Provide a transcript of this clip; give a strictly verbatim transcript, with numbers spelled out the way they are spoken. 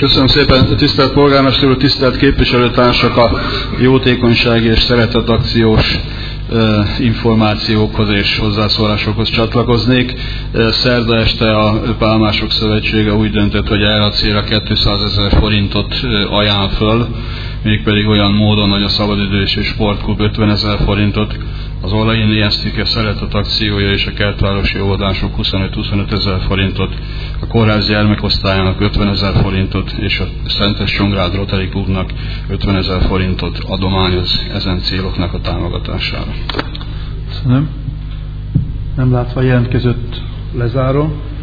Köszönöm szépen, tisztelt polgármester úr, tisztelt képviselőtársak, a jótékonysági és szeretetakciós információkhoz és hozzászólásokhoz csatlakoznék. Szerda este a Pálmások Szövetsége úgy döntött, hogy erre a célra kétszázezer forintot ajánl föl, mégpedig olyan módon, hogy a Szabadidős és Sportklub ötvenezer forintot, az Olai Ijesztike Szeretet akciója és a kertvárosi óvodások huszonöt-huszonöt ezer forintot, a kórház gyermekosztályának ötvenezer forintot és a Szentes Csongrád Rotary Klubnak ötvenezer forintot adományoz ezen céloknak a támogatására. Köszönöm. Nem látva jelentkezőt lezárom.